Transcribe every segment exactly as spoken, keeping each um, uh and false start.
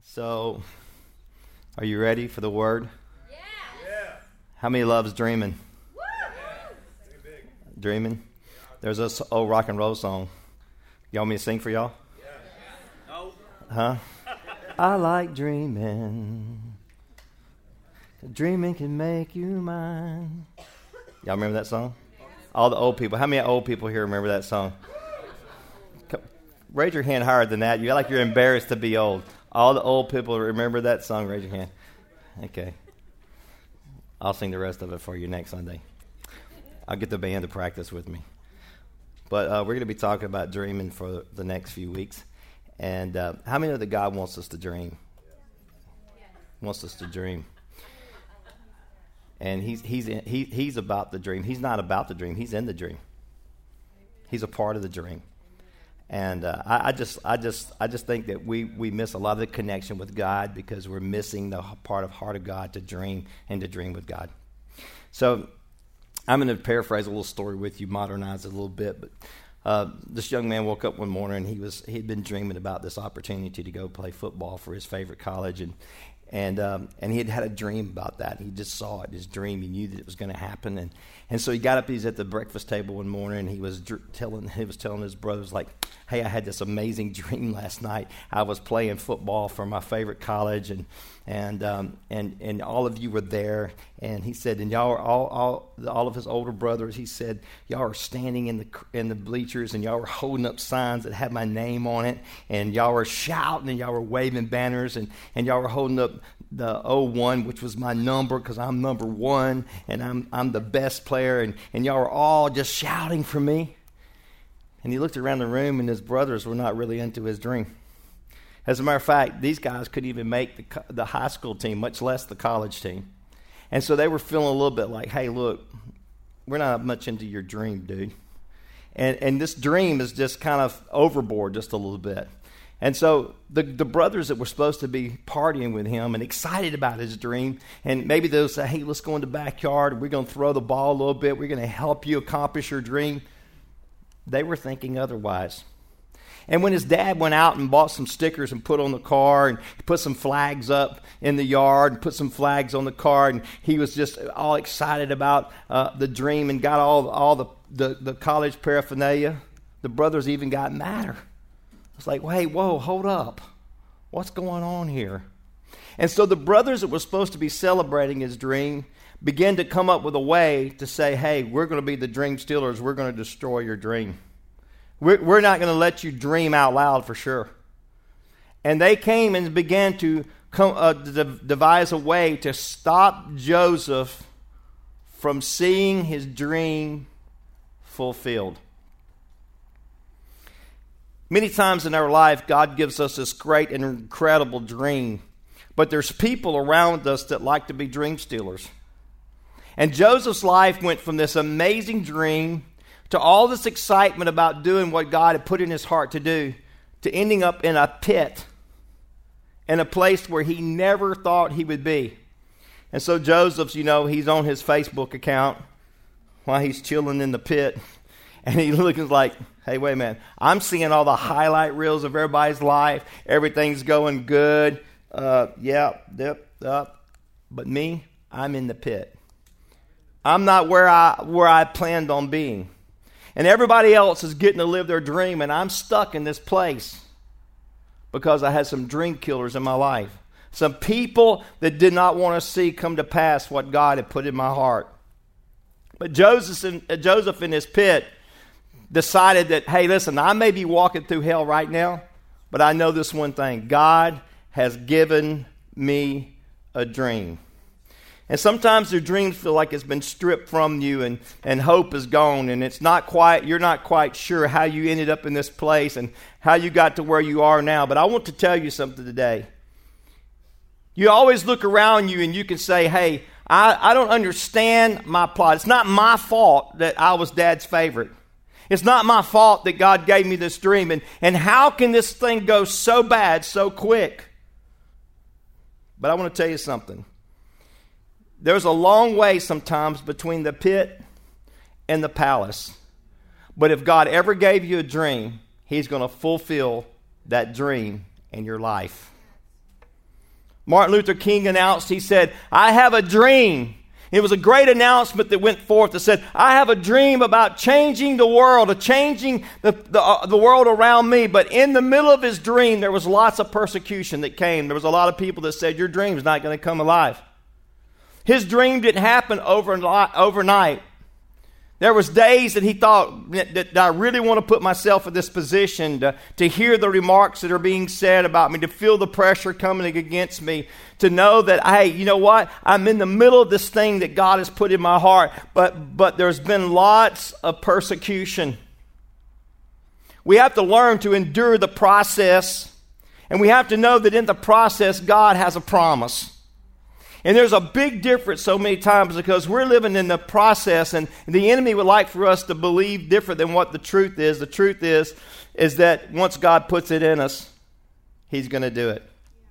So, are you ready for the word? Yeah. Yeah. How many loves dreaming? Woo! Yeah. Dreaming? There's this old rock and roll song. Y'all want me to sing for y'all? Yeah. No. Huh? I like dreaming. Dreaming can make you mine. Y'all remember that song? All the old people. How many old people here remember that song? Come, raise your hand higher than that. You act like you're embarrassed to be old. All the old people remember that song. Raise your hand. Okay. I'll sing the rest of it for you next Sunday. I'll get the band to practice with me. But uh, we're going to be talking about dreaming for the next few weeks. And uh, how many know that God wants us to dream? Wants us to dream. And he's he's in, he he's about the dream. He's not about the dream. He's in the dream. He's a part of the dream. And uh, I, I just I just I just think that we we miss a lot of the connection with God because we're missing the part of heart of God to dream and to dream with God. So I'm going to paraphrase a little story with you, modernize it a little bit. But uh, this young man woke up one morning and he was he'd been dreaming about this opportunity to go play football for his favorite college, and. And um, and he had had a dream about that. He just saw it, his dream. He knew that it was going to happen. And, and so he got up. He's at the breakfast table one morning. And he was dr- telling he was telling his brothers, like, "Hey, I had this amazing dream last night. I was playing football for my favorite college, and and um, and and all of you were there." And he said, and y'all are all all all of his older brothers. He said, y'all are standing in the in the bleachers, and y'all were holding up signs that had my name on it, and y'all were shouting, and y'all were waving banners, and and y'all were holding up the oh one, which was my number because I'm number one and I'm I'm the best player, and, and y'all were all just shouting for me. And he looked around the room and his brothers were not really into his dream. As a matter of fact, these guys couldn't even make the, the high school team, much less the college team. And so they were feeling a little bit like, hey, look, we're not much into your dream, dude. And and this dream is just kind of overboard just a little bit. And so the, the brothers that were supposed to be partying with him and excited about his dream, and maybe they'll say, hey, let's go in the backyard. We're going to throw the ball a little bit. We're going to help you accomplish your dream. They were thinking otherwise. And when his dad went out and bought some stickers and put on the car and put some flags up in the yard and put some flags on the car, and he was just all excited about uh, the dream and got all, all the, the, the college paraphernalia, the brothers even got madder. It's like, hey, whoa, hold up. What's going on here? And so the brothers that were supposed to be celebrating his dream began to come up with a way to say, hey, we're going to be the dream stealers. We're going to destroy your dream. We're, we're not going to let you dream out loud for sure. And they came and began to come, uh, to devise a way to stop Joseph from seeing his dream fulfilled. Many times in our life, God gives us this great and incredible dream. But there's people around us that like to be dream stealers. And Joseph's life went from this amazing dream to all this excitement about doing what God had put in his heart to do, to ending up in a pit, in a place where he never thought he would be. And so Joseph's, you know, he's on his Facebook account while he's chilling in the pit. And he's looking like, hey, wait a minute. I'm seeing all the highlight reels of everybody's life. Everything's going good. Uh, yeah, yep, up. But me, I'm in the pit. I'm not where I where I planned on being. And everybody else is getting to live their dream, and I'm stuck in this place because I had some dream killers in my life. Some people that did not want to see come to pass what God had put in my heart. But Joseph in, uh, Joseph in his pit decided that, hey, listen, I may be walking through hell right now, but I know this one thing. God has given me a dream. And sometimes your dreams feel like it's been stripped from you, and, and hope is gone, and it's not quite, you're not quite sure how you ended up in this place and how you got to where you are now. But I want to tell you something today. You always look around you and you can say, hey, I, I don't understand my plot. It's not my fault that I was Dad's favorite. It's not my fault that God gave me this dream. And, and how can this thing go so bad so quick? But I want to tell you something. There's a long way sometimes between the pit and the palace. But if God ever gave you a dream, He's going to fulfill that dream in your life. Martin Luther King announced, he said, I have a dream. It was a great announcement that went forth that said, I have a dream about changing the world, of changing the, the, uh, the world around me. But in the middle of his dream, there was lots of persecution that came. There was a lot of people that said, your dream's not going to come alive. His dream didn't happen overnight. overnight. There was days that he thought that, that I really want to put myself in this position to, to hear the remarks that are being said about me, to feel the pressure coming against me, to know that, hey, you know what? I'm in the middle of this thing that God has put in my heart, but, but there's been lots of persecution. We have to learn to endure the process, and we have to know that in the process, God has a promise. And there's a big difference so many times because we're living in the process, and the enemy would like for us to believe different than what the truth is. The truth is, is that once God puts it in us, He's going to do it.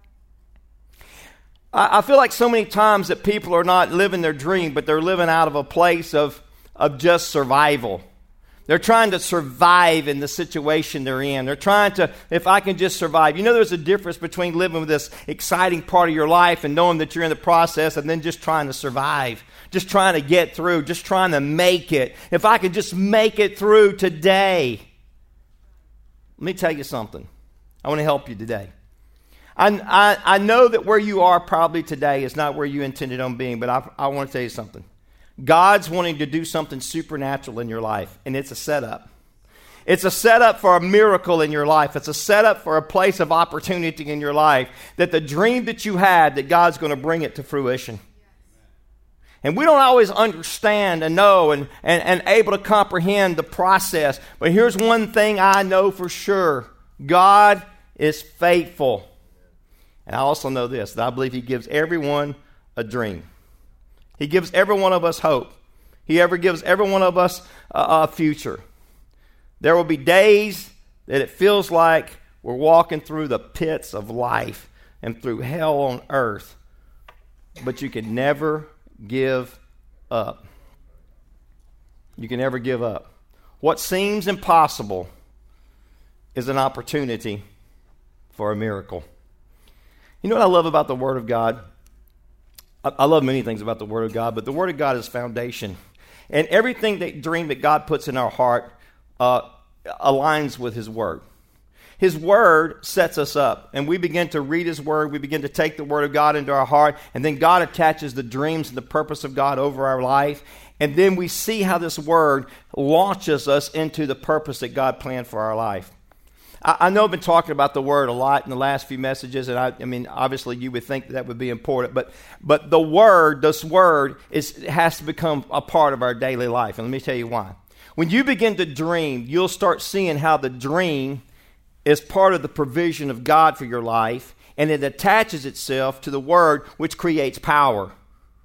I, I feel like so many times that people are not living their dream, but they're living out of a place of, of just survival. They're trying to survive in the situation they're in. They're trying to, if I can just survive. You know, there's a difference between living with this exciting part of your life and knowing that you're in the process and then just trying to survive, just trying to get through, just trying to make it. If I could just make it through today. Let me tell you something. I want to help you today. I, I, I know that where you are probably today is not where you intended on being, but I, I want to tell you something. God's wanting to do something supernatural in your life, and it's a setup. It's a setup for a miracle in your life. It's a setup for a place of opportunity in your life, that the dream that you had, that God's going to bring it to fruition. And we don't always understand and know and, and, and able to comprehend the process, but here's one thing I know for sure. God is faithful. And I also know this, that I believe He gives everyone a dream. He gives every one of us hope. He ever gives every one of us a, a future. There will be days that it feels like we're walking through the pits of life and through hell on earth. But you can never give up. You can never give up. What seems impossible is an opportunity for a miracle. You know what I love about the Word of God? I love many things about the Word of God, but the Word of God is foundation. And everything that dream that God puts in our heart uh, aligns with His Word. His Word sets us up, and we begin to read His Word. We begin to take the Word of God into our heart, and then God attaches the dreams and the purpose of God over our life. And then we see how this Word launches us into the purpose that God planned for our life. I know I've been talking about the Word a lot in the last few messages, and I, I mean, obviously you would think that, that would be important, but but the Word, this Word, is has to become a part of our daily life, and let me tell you why. When you begin to dream, you'll start seeing how the dream is part of the provision of God for your life, and it attaches itself to the Word, which creates power. Amen.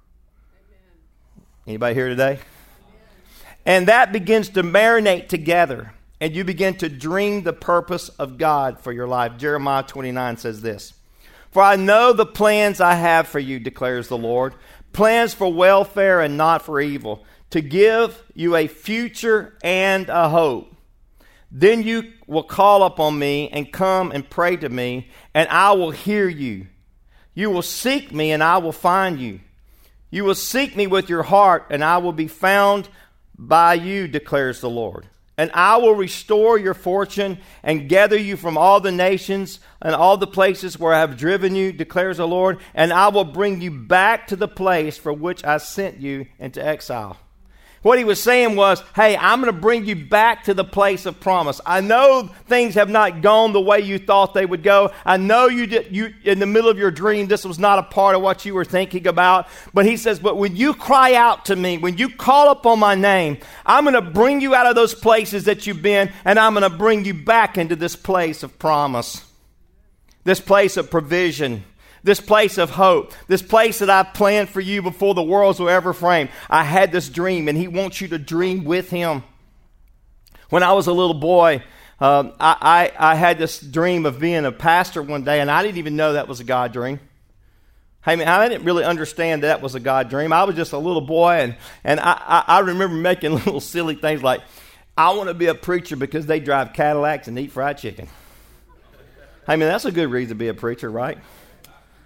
Anybody here today? Amen. And that begins to marinate together. And you begin to dream the purpose of God for your life. Jeremiah twenty-nine says this, For I know the plans I have for you, declares the Lord, plans for welfare and not for evil, to give you a future and a hope. Then you will call upon me and come and pray to me, and I will hear you. You will seek me, and I will find you. You will seek me with your heart, and I will be found by you, declares the Lord. And I will restore your fortune and gather you from all the nations and all the places where I have driven you, declares the Lord. And I will bring you back to the place for which I sent you into exile. What he was saying was, hey, I'm going to bring you back to the place of promise. I know things have not gone the way you thought they would go. I know you did, you in the middle of your dream, this was not a part of what you were thinking about. But he says, but when you cry out to me, when you call upon my name, I'm going to bring you out of those places that you've been, and I'm going to bring you back into this place of promise, this place of provision, this place of hope, this place that I planned for you before the worlds were ever framed. I had this dream, and he wants you to dream with him. When I was a little boy, um, I, I, I had this dream of being a pastor one day, and I didn't even know that was a God dream. I mean, I didn't really understand that was a God dream. I was just a little boy, and, and I, I, I remember making little silly things like, I want to be a preacher because they drive Cadillacs and eat fried chicken. I mean, that's a good reason to be a preacher, right?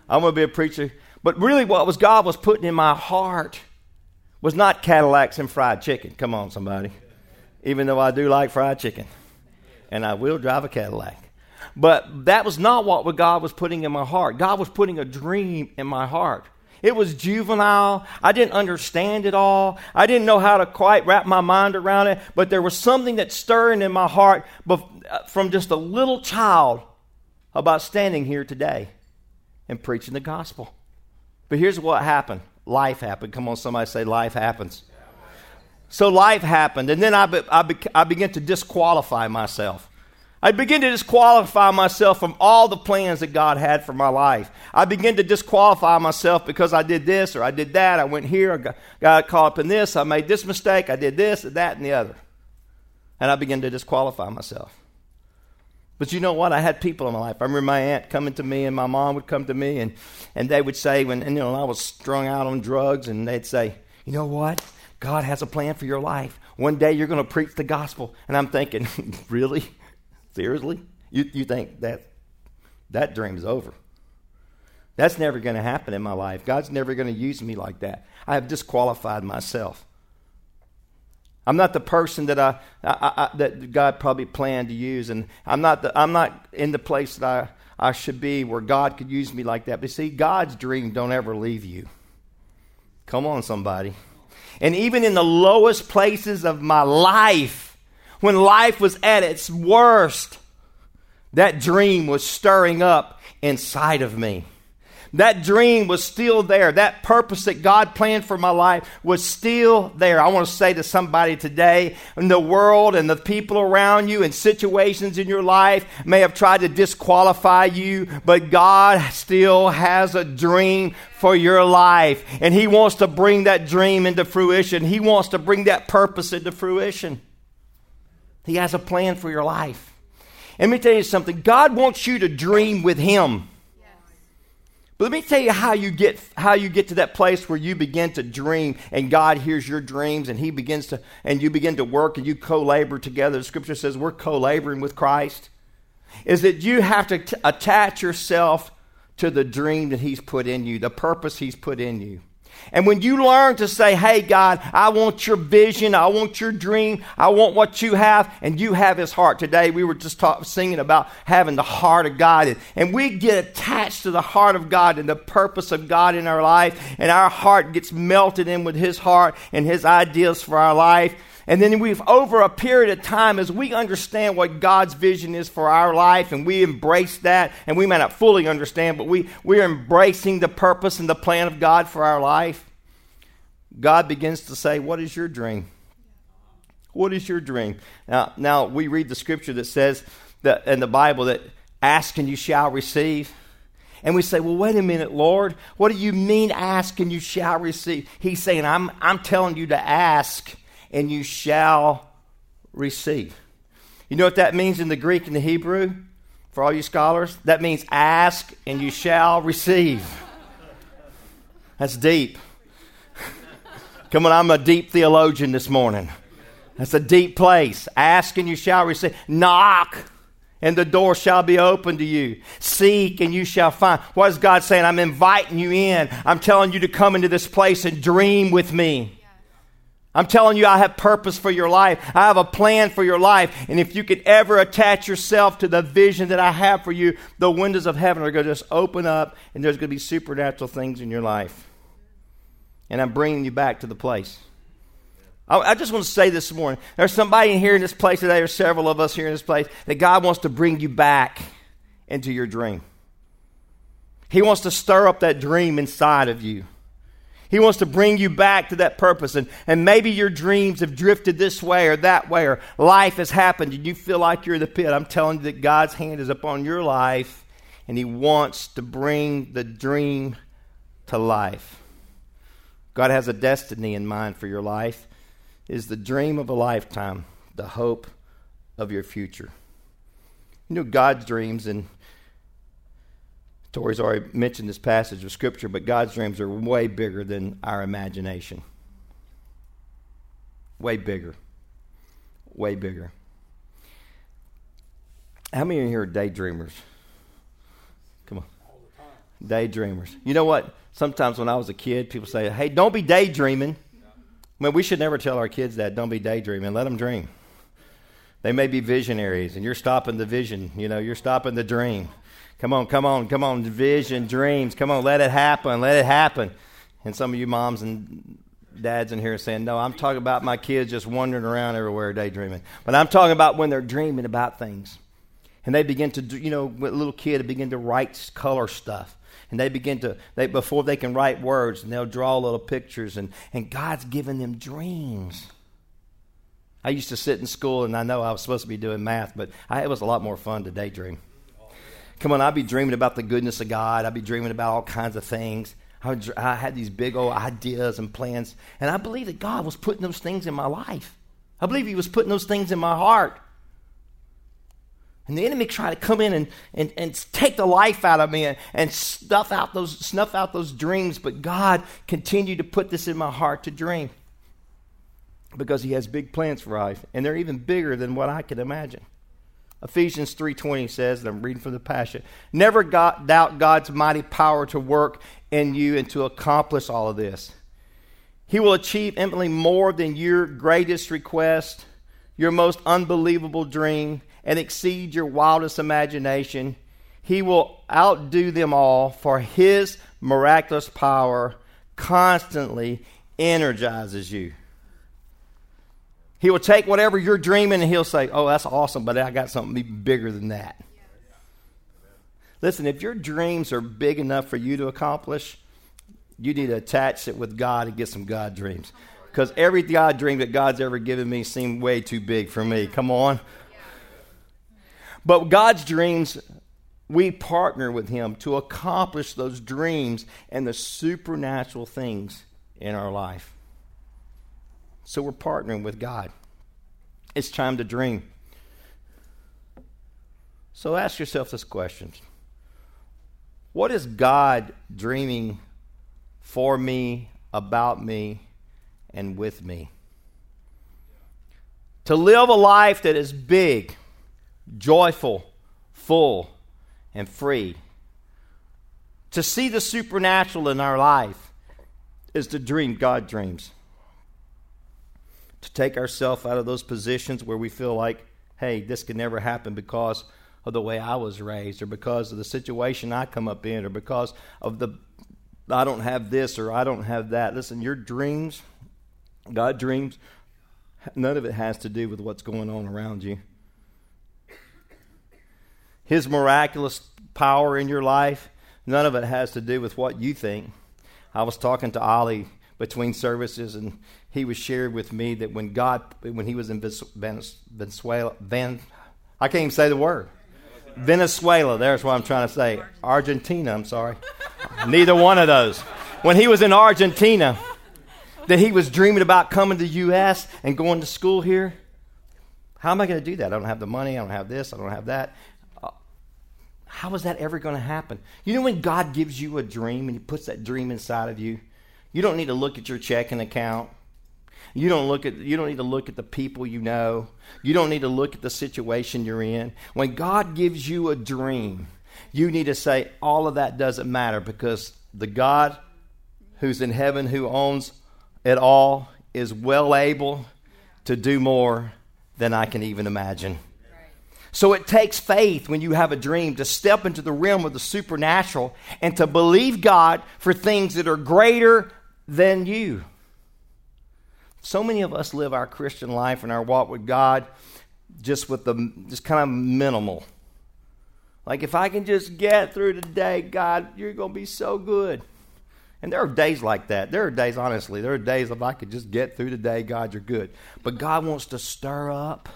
I'm going to be a preacher. But really what was God was putting in my heart was not Cadillacs and fried chicken. Come on, somebody. Even though I do like fried chicken. And I will drive a Cadillac. But that was not what God was putting in my heart. God was putting a dream in my heart. It was juvenile. I didn't understand it all. I didn't know how to quite wrap my mind around it. But there was something that stirring in my heart from just a little child about standing here today and preaching the gospel. But here's what happened. Life happened. Come on, somebody say life happens. So life happened. And then I, be, I, be, I began to disqualify myself. I began to disqualify myself from all the plans that God had for my life. I began to disqualify myself because I did this or I did that. I went here, I got, got caught up in this. I made this mistake. I did this, that, and the other. And I began to disqualify myself. But you know what? I had people in my life. I remember my aunt coming to me and my mom would come to me and, and they would say, when and, you know, I was strung out on drugs, and they'd say, you know what? God has a plan for your life. One day you're going to preach the gospel. And I'm thinking, really? Seriously? You you think that that dream is over? That's never going to happen in my life. God's never going to use me like that. I have disqualified myself. I'm not the person that I, I, I that God probably planned to use, and I'm not the, I'm not in the place that I, I should be where God could use me like that. But see, God's dream don't ever leave you. Come on, somebody. And even in the lowest places of my life, when life was at its worst, that dream was stirring up inside of me. That dream was still there. That purpose that God planned for my life was still there. I want to say to somebody today, in the world and the people around you and situations in your life may have tried to disqualify you, but God still has a dream for your life. And He wants to bring that dream into fruition. He wants to bring that purpose into fruition. He has a plan for your life. And let me tell you something. God wants you to dream with Him. But let me tell you how you get how you get to that place where you begin to dream and God hears your dreams and He begins to, and you begin to work and you co-labor together. The Scripture says we're co-laboring with Christ. Is that you have to t- attach yourself to the dream that He's put in you, the purpose He's put in you. And when you learn to say, hey, God, I want your vision, I want your dream, I want what you have, and you have His heart. Today we were just talk, singing about having the heart of God. And, and we get attached to the heart of God and the purpose of God in our life, and our heart gets melted in with His heart and His ideas for our life. And then we've, over a period of time, as we understand what God's vision is for our life, and we embrace that, and we may not fully understand, but we, we're embracing the purpose and the plan of God for our life, God begins to say, what is your dream? What is your dream? Now, now we read the Scripture that says that in the Bible that ask and you shall receive. And we say, well, wait a minute, Lord. What do you mean ask and you shall receive? He's saying, I'm, I'm telling you to ask and you shall receive. You know what that means in the Greek and the Hebrew? For all you scholars, that means ask and you shall receive. That's deep. Come on, I'm a deep theologian this morning. That's a deep place. Ask and you shall receive. Knock and the door shall be open to you. Seek and you shall find. What is God saying? I'm inviting you in. I'm telling you to come into this place and dream with me. I'm telling you, I have purpose for your life. I have a plan for your life. And if you could ever attach yourself to the vision that I have for you, the windows of heaven are going to just open up and there's going to be supernatural things in your life. And I'm bringing you back to the place. I, I just want to say this morning, there's somebody in here in this place today, or several of us here in this place, that God wants to bring you back into your dream. He wants to stir up that dream inside of you. He wants to bring you back to that purpose. And, and maybe your dreams have drifted this way or that way, or life has happened and you feel like you're in the pit. I'm telling you that God's hand is upon your life and He wants to bring the dream to life. God has a destiny in mind for your life. It is the dream of a lifetime, the hope of your future. You know, God's dreams, and Tori's already mentioned this passage of Scripture, but God's dreams are way bigger than our imagination. Way bigger. Way bigger. How many of you here are daydreamers? Come on. Daydreamers. You know what? Sometimes when I was a kid, people say, hey, don't be daydreaming. I mean, we should never tell our kids that. Don't be daydreaming. Let them dream. They may be visionaries, and you're stopping the vision. You know, you're stopping the dream. Come on, come on, come on. Vision, dreams. Come on, let it happen. Let it happen. And some of you moms and dads in here are saying, no, I'm talking about my kids just wandering around everywhere daydreaming. But I'm talking about when they're dreaming about things. And they begin to, do, you know, with a little kid, they begin to write color stuff. And they begin to, they before they can write words, and they'll draw little pictures. And, and God's given them dreams. I used to sit in school, and I know I was supposed to be doing math, but I, it was a lot more fun to daydream. Come on, I'd be dreaming about the goodness of God. I'd be dreaming about all kinds of things. I, would, I had these big old ideas and plans. And I believe that God was putting those things in my life. I believe he was putting those things in my heart. And the enemy tried to come in and, and, and take the life out of me and, and snuff out those snuff out those dreams. But God continued to put this in my heart to dream. Because he has big plans for life. And they're even bigger than what I could imagine. Ephesians three twenty says, and I'm reading from the Passion, never got, doubt God's mighty power to work in you and to accomplish all of this. He will achieve infinitely more than your greatest request, your most unbelievable dream, and exceed your wildest imagination. He will outdo them all, for his miraculous power constantly energizes you. He will take whatever you're dreaming and he'll say, oh, that's awesome, but I got something even bigger than that. Listen, if your dreams are big enough for you to accomplish, you need to attach it with God and get some God dreams. Because every God dream that God's ever given me seemed way too big for me. Come on. But God's dreams, we partner with him to accomplish those dreams and the supernatural things in our life. So we're partnering with God. It's time to dream. So ask yourself this question. What is God dreaming for me, about me, and with me? To live a life that is big, joyful, full, and free. To see the supernatural in our life is to dream God dreams. To take ourselves out of those positions where we feel like, hey, this could never happen because of the way I was raised, or because of the situation I come up in, or because of the, I don't have this or I don't have that. Listen, your dreams, God dreams, none of it has to do with what's going on around you. His miraculous power in your life, none of it has to do with what you think. I was talking to Ollie between services, and he was shared with me that when God, when he was in Venezuela, Van, I can't even say the word. Venezuela, there's what I'm trying to say. Argentina, I'm sorry. Neither one of those. When he was in Argentina, that he was dreaming about coming to the U S and going to school here. How am I going to do that? I don't have the money. I don't have this. I don't have that. Uh, how is that ever going to happen? You know when God gives you a dream and he puts that dream inside of you, you don't need to look at your checking account. You don't look at you don't need to look at the people you know. You don't need to look at the situation you're in. When God gives you a dream, you need to say all of that doesn't matter, because the God who's in heaven, who owns it all, is well able to do more than I can even imagine. So it takes faith when you have a dream to step into the realm of the supernatural and to believe God for things that are greater than you. So many of us live our Christian life and our walk with God just with the just kind of minimal. Like, if I can just get through today, God, you're going to be so good. And there are days like that. There are days, honestly, there are days if I could just get through today, God, you're good. But God wants to stir up,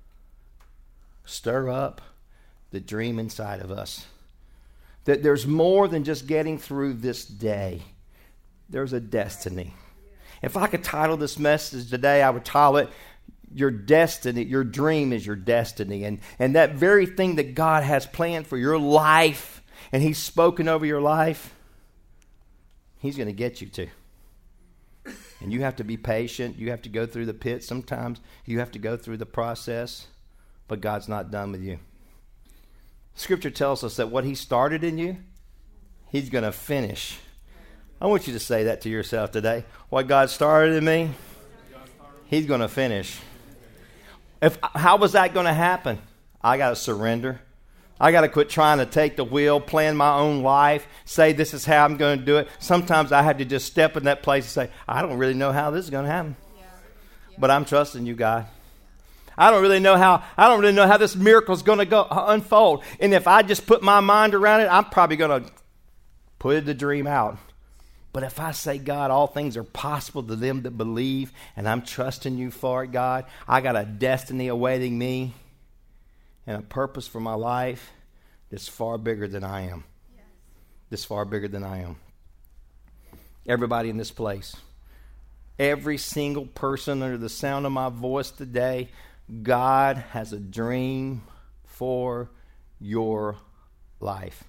stir up the dream inside of us. That there's more than just getting through this day. There's a destiny. If I could title this message today, I would title it, Your Destiny, Your Dream is Your Destiny. And, and that very thing that God has planned for your life, and He's spoken over your life, He's going to get you to. And you have to be patient. You have to go through the pit sometimes. You have to go through the process. But God's not done with you. Scripture tells us that what He started in you, He's going to finish. I want you to say that to yourself today. What God started in me, He's going to finish. If how was that going to happen? I got to surrender. I got to quit trying to take the wheel, plan my own life, say this is how I'm going to do it. Sometimes I have to just step in that place and say, I don't really know how this is going to happen. Yeah. Yeah. But I'm trusting you, God. I don't really know how I don't really know how this miracle is going to go unfold. And if I just put my mind around it, I'm probably going to put the dream out. But if I say, God, all things are possible to them that believe, and I'm trusting you for it, God, I got a destiny awaiting me and a purpose for my life that's far bigger than I am. Yes. That's far bigger than I am. Everybody in this place, every single person under the sound of my voice today, God has a dream for your life.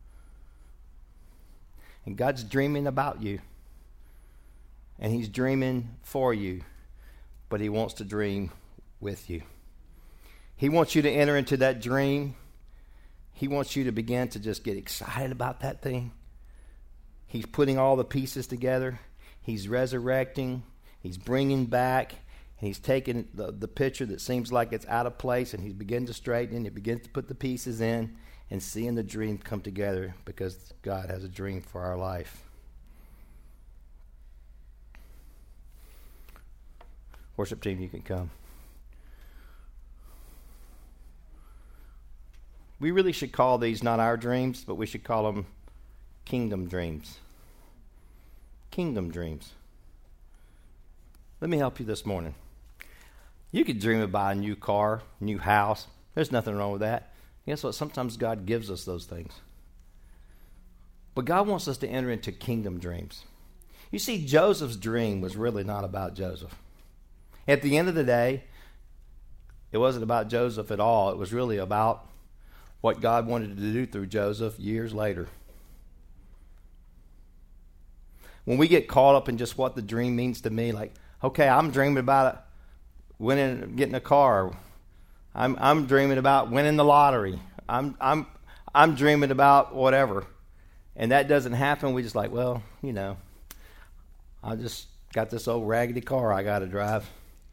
And God's dreaming about you. And He's dreaming for you. But He wants to dream with you. He wants you to enter into that dream. He wants you to begin to just get excited about that thing. He's putting all the pieces together. He's resurrecting. He's bringing back. And He's taking the, the picture that seems like it's out of place, and He's beginning to straighten it. He begins to put the pieces in and seeing the dream come together because God has a dream for our life. Worship team, you can come. We really should call these not our dreams, but we should call them kingdom dreams. Kingdom dreams. Let me help you this morning. You could dream about a new car, new house. There's nothing wrong with that. Guess what? Sometimes God gives us those things. But God wants us to enter into kingdom dreams. You see, Joseph's dream was really not about Joseph. At the end of the day, it wasn't about Joseph at all. It was really about what God wanted to do through Joseph years later. When we get caught up in just what the dream means to me, like, okay, I'm dreaming about winning, getting a car. I'm I'm dreaming about winning the lottery. I'm I'm I'm dreaming about whatever. And that doesn't happen. We just like, well, you know, I just got this old raggedy car I got to drive.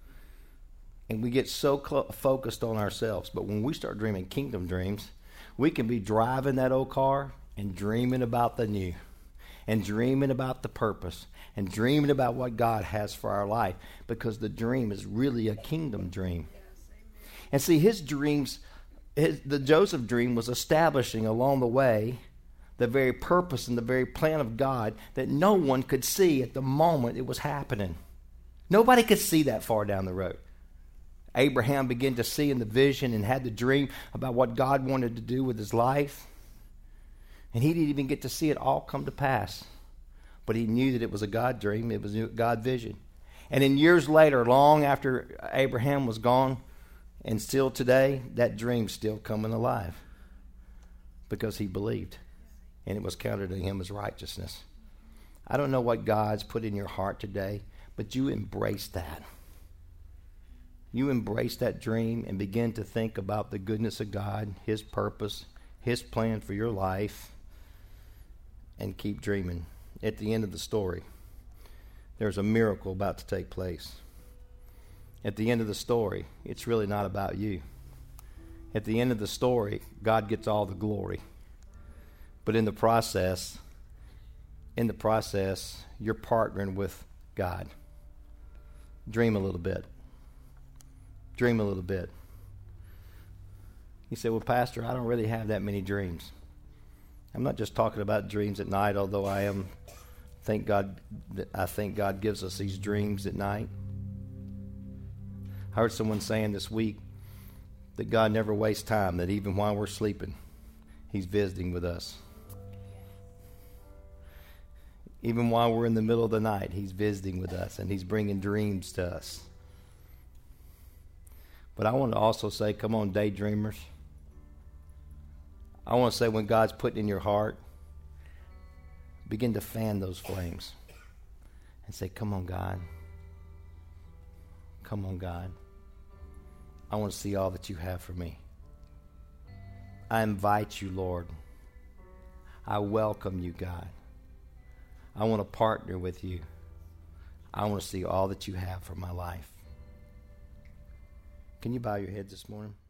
And we get so cl- focused on ourselves. But when we start dreaming kingdom dreams, we can be driving that old car and dreaming about the new, and dreaming about the purpose, and dreaming about what God has for our life, because the dream is really a kingdom dream. And see, his dreams, his, the Joseph dream was establishing along the way the very purpose and the very plan of God that no one could see at the moment it was happening. Nobody could see that far down the road. Abraham began to see in the vision and had the dream about what God wanted to do with his life. And he didn't even get to see it all come to pass. But he knew that it was a God dream. It was a God vision. And then years later, long after Abraham was gone, and still today, that dream's still coming alive. Because he believed. And it was counted to him as righteousness. I don't know what God's put in your heart today, but you embrace that. You embrace that dream and begin to think about the goodness of God, His purpose, His plan for your life, and keep dreaming. At the end of the story, there's a miracle about to take place. At the end of the story, it's really not about you. At the end of the story, God gets all the glory. But in the process, in the process, you're partnering with God. Dream a little bit. Dream a little bit. You say, well, Pastor, I don't really have that many dreams. I'm not just talking about dreams at night, although I am. Thank God. I think God gives us these dreams at night. I heard someone saying this week that God never wastes time, that even while we're sleeping, He's visiting with us. Even while we're in the middle of the night, He's visiting with us, and He's bringing dreams to us. But I want to also say, come on, daydreamers. I want to say, when God's putting in your heart, begin to fan those flames and say, come on, God. Come on, God. I want to see all that you have for me. I invite you, Lord. I welcome you, God. I want to partner with you. I want to see all that you have for my life. Can you bow your heads this morning?